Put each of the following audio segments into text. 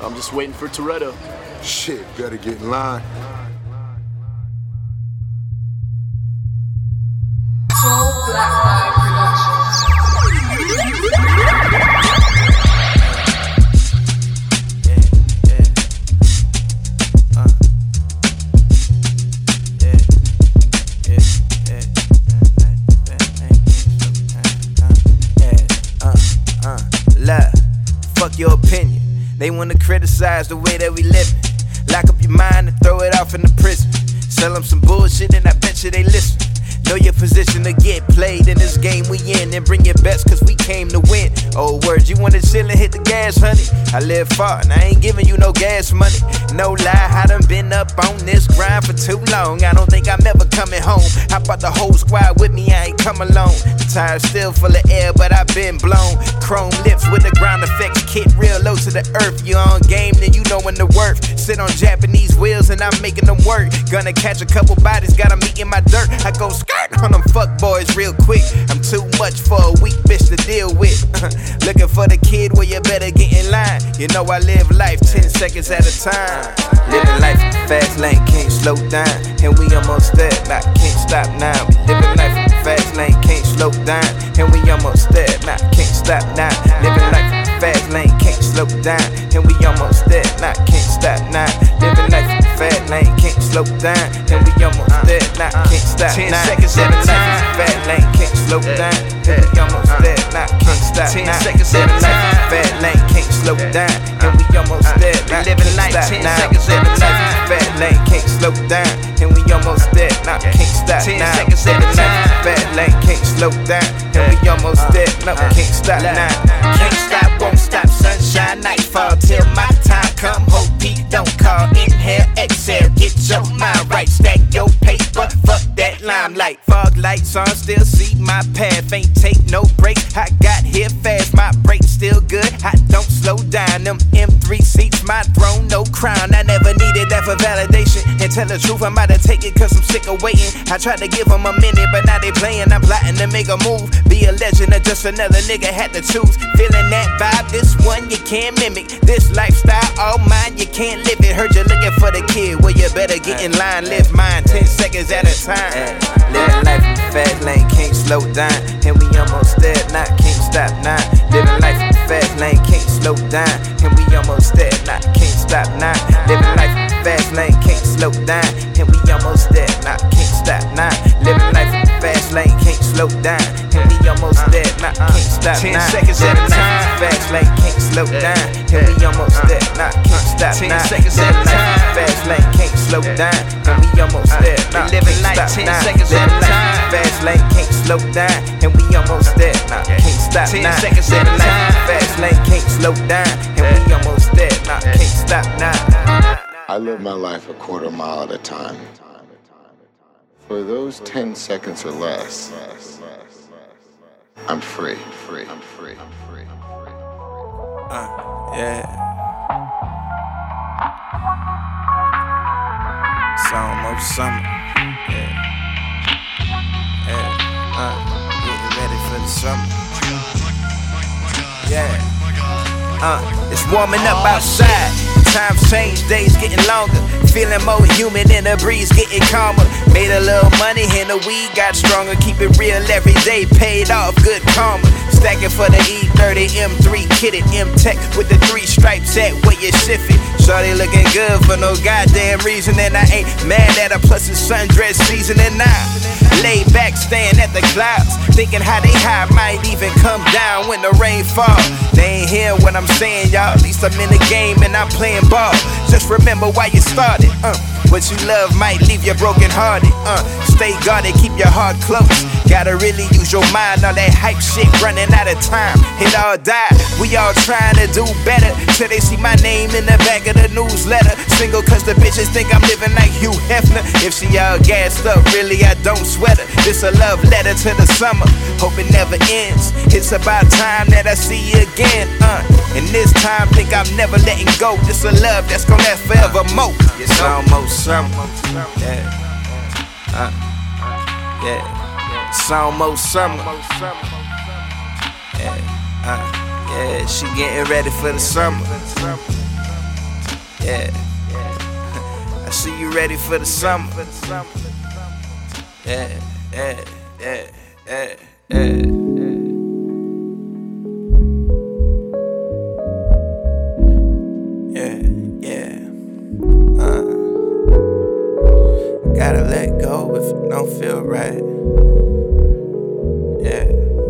I'm just waiting for Toretto. Shit, better get in line. Fuck your opinion. They wanna criticize the way that we live. Lock up your mind and throw it off in the prison. Sell them some bullshit and I bet you they listen. Know your position to get played in this game we in. And bring your best cause we came to win. Old words, you wanna chill and hit the gas, honey? I live far and I ain't giving you no gas money. No lie, I done been up on this grind for too long. I don't think I'm ever coming home. How about the whole squad with me? I ain't come alone. The tire's still full of air, but I've been blown. Chrome lips with the ground effects kit real low to the earth. You on game, then you know when the worth. Sit on Japanese wheels and I'm making them work. Gonna catch a couple bodies, got 'em eating my dirt. I go skirt on them fuck boys real quick. I'm too much for a weak bitch to deal with. Looking for the kid where you better get in line. You know I live life 10 seconds at a time. Living life in the fast lane, can't slow down. And we almost there, I can't stop now. Living life in the fast lane, can't slow down. And we almost there, I can't stop now. Living life in the fast lane, can't slow down. And we almost there, I can't stop now. Living life in the fast lane, can't slow down. And we almost there, I can't stop now. 10 seconds at a time. Fast lane, can't slow down. And we almost there, I can't stop now. 10 seconds at a time. Fast lane, can't slow down. And we almost there, I can't stop now. 10 seconds at a time. Fast lane, can't slow down. And we almost there, I can't stop now. 10 seconds at a time. Fast lane, can't slow down. And we almost there, no, can't stop now. Can't stop, won't stop, sunshine, nightfall till my time come. Hope Pete don't call. Inhale, exhale, get your mind right. Stack your paper, fuck that limelight. Fog lights on, still see my path. Ain't take no break. I got here fast, my brakes still good. I don't slow down. Them M3 seats, my throne, no crown. I never needed that for validation. And tell the truth, I'm about to take it cause I'm sick of waiting. I tried to give them a minute, but now they playing. I'm plotting to make a move. Be a legend or just another nigga had to choose. Feeling that vibe, this one you can't mimic. This lifestyle, all mine, you can't live it. Heard you looking for the kid, well you better get in line. Live mine 10 seconds at a time. Living life in the fast lane, can't slow down. And we almost there, now can't stop now. Living life in the fast lane, can't slow down. And we almost there, now can't stop now. Living life in the fast lane, can't slow down. And we almost there, now can't stop now. Living life in the fast lane, can't slow down. And we almost there, now can't stop now. 10 seconds at a time. Fast lane, can't slow down. And we almost there, now can't stop now. 10 seconds at a time. Fast lane, can't slow down. And we almost there, now living life 10 seconds at a time. Fast lane, can't slow down. And we almost there, now can't stop now. 10 seconds at a time. Fast lane, can't slow down. And we almost there, now can't stop now. I live my life a quarter mile at a time. For those 10 seconds or less, I'm free. Yeah. It's almost summer. Getting ready for the summer. It's warming up outside. Times change, days getting longer. Feeling more human and the breeze getting calmer. Made a little money and the weed got stronger. Keep it real every day, paid off, good karma. Stacking for the E30 M3 kitted M-Tech with the 3 stripes at where you shift it. Shorty looking good for no goddamn reason, and I ain't mad at her. Plus it's sundress season and now laid back, staring at the clouds, thinking how they high might even come down when the rain fall. They ain't hear what I'm saying, y'all. At least I'm in the game and I'm playing ball. Just remember why you started. What you love might leave you broken hearted. Stay guarded, keep your heart close. Gotta really use your mind. All that hype shit running out of time. It all died. We all trying to do better till they see my name in the back of the newsletter. Single cause the bitches think I'm living like Hugh Hefner. If she all gassed up, really I don't sweat her. This a love letter to the summer. Hope it never ends. It's about time that I see you again. And this time think I'm never letting go. This a love that's gonna last forever more. It's almost summer. It's almost summer. Yeah, she getting ready for the summer. yeah. I see you ready for the summer. Yeah, yeah, yeah, yeah, yeah. Gotta let go if it don't feel right. Yeah.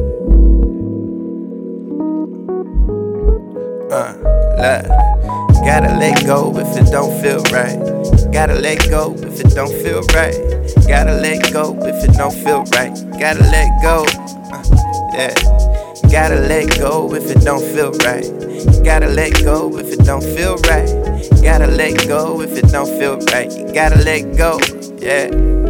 Look. Gotta let go if it don't feel right. Gotta let go if it don't feel right. Gotta let go if it don't feel right. Gotta let go. Yeah. Gotta let go if it don't feel right. Gotta let go if it don't feel right. Gotta let go if it don't feel right. You gotta let go. Yeah.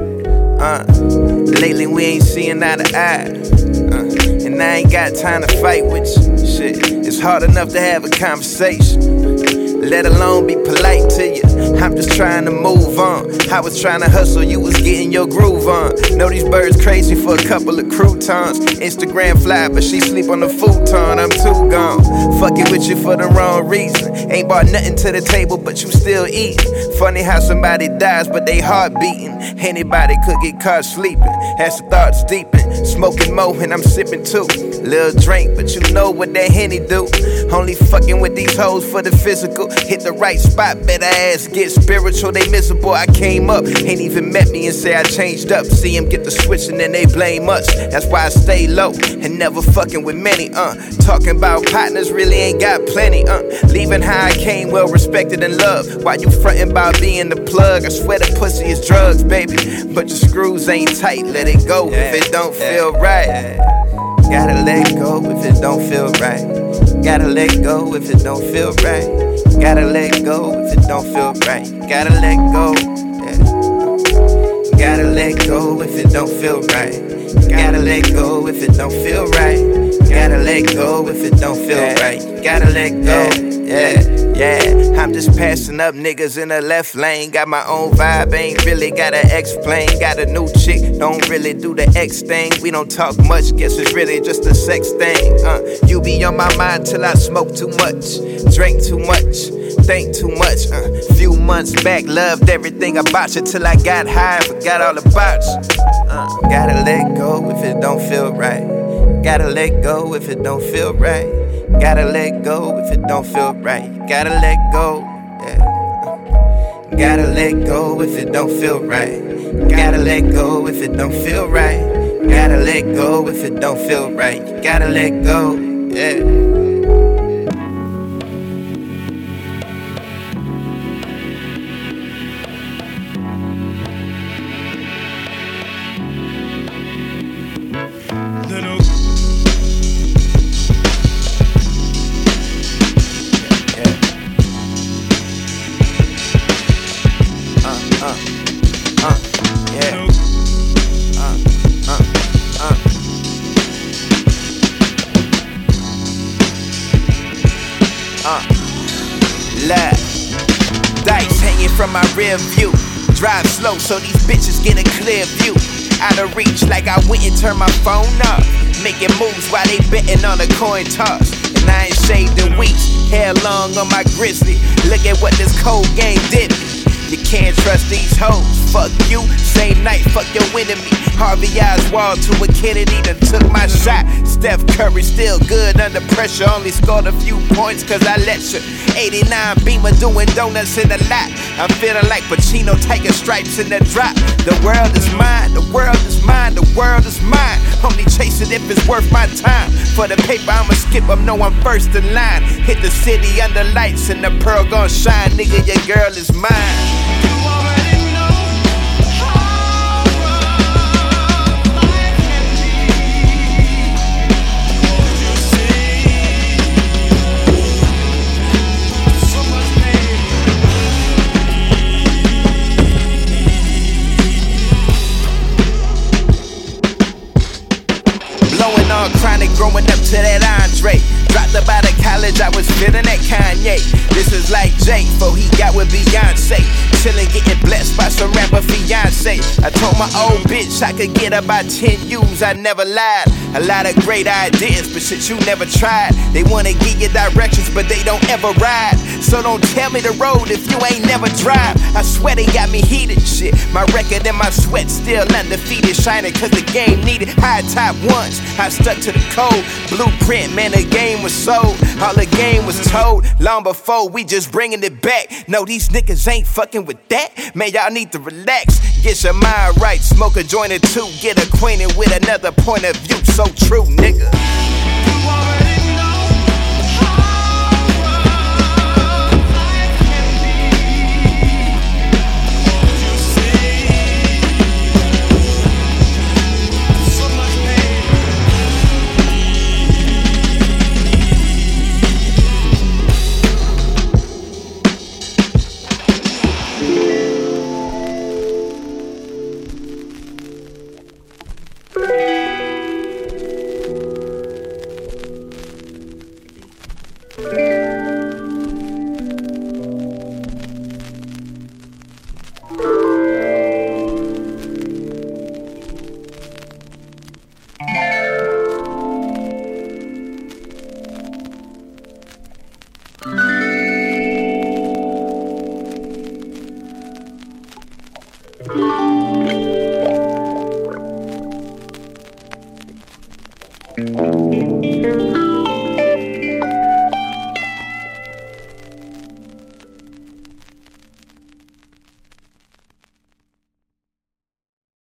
Lately we ain't seeing eye to eye. And I ain't got time to fight with you. Shit, it's hard enough to have a conversation, let alone be polite to you. I'm just trying to move on. I was trying to hustle, you was getting your groove on. Know these birds crazy for a couple of croutons. Instagram fly, but she sleep on the futon. I'm too gone, fucking with you for the wrong reason. Ain't brought nothing to the table, but you still eating. Funny how somebody dies, but they heart beating. Anybody could get caught sleeping. As the thoughts deepen, smoking more and I'm sipping too. Little drink, but you know what that Henny do. Only fucking with these hoes for the physical. Hit the right spot, better ass get spiritual. They miserable, I came up, ain't even met me and say I changed up. See them get the switch and then they blame us. That's why I stay low and never fucking with many. Talking about partners, really ain't got plenty. Leaving how I came, well respected and loved. While you frontin' about being the plug, I swear the pussy is drugs, baby. But your screws ain't tight, let it go if it don't feel right. Gotta let go if it don't feel right. Gotta let go if it don't feel right. Gotta let go if it don't feel right. Gotta let go. Yeah. Gotta let go if it don't feel right. Gotta let go if it don't feel right. Gotta let go if it don't feel right. Gotta let go. Yeah, I'm just passing up niggas in the left lane. Got my own vibe, ain't really gotta explain. Got a new chick, don't really do the X thing. We don't talk much, guess it's really just a sex thing. You be on my mind till I smoke too much, drink too much, think too much. Few months back, loved everything about you till I got high, forgot all about you. Gotta let go if it don't feel right. Gotta let go if it don't feel right. Gotta let go if it don't feel right. Gotta let go. Yeah. Gotta let go if it don't feel right. Gotta let go if it don't feel right. Gotta let go if it don't feel right. Gotta let go. Yeah. Dice hanging from my rear view. Drive slow so these bitches get a clear view. Out of reach like I went and turned my phone off. Making moves while they betting on a coin toss. And I ain't shaved in weeks. Hair long on my grizzly. Look at what this cold game did me. You can't trust these hoes. Fuck you, same night, fuck your enemy. Harvey Oswald to a Kennedy that took my shot. Steph Curry still good under pressure. Only scored a few points cause I let you. 89 Beamer doing donuts in the lot. I'm feeling like Pacino taking stripes in the drop. The world is mine, the world is mine, the world is mine. Only chase it if it's worth my time. For the paper I'ma skip, know I'm first in line. Hit the city under lights and the pearl gon' shine. Nigga, your girl is mine. Chronic growing up to that Andre. Dropped up out of college college, I was feeling that Kanye. This is like Jay, before he got with Beyonce. Chillin', getting blessed by some rapper fiance. I told my old bitch I could get about 10 U's, I never lied. A lot of great ideas, but shit you never tried. They wanna give you directions, but they don't ever ride. So don't tell me the road if you ain't never drive. I swear they got me heated, shit. My record and my sweat still undefeated, shining cause the game needed high top ones. I stuck to the code, blueprint, man, the game was sold. All the game was told, long before we just bringing it back. No, these niggas ain't fucking with that. Man, y'all need to relax, get your mind right, smoke a joint or two, get acquainted with another point of view. So true, nigga.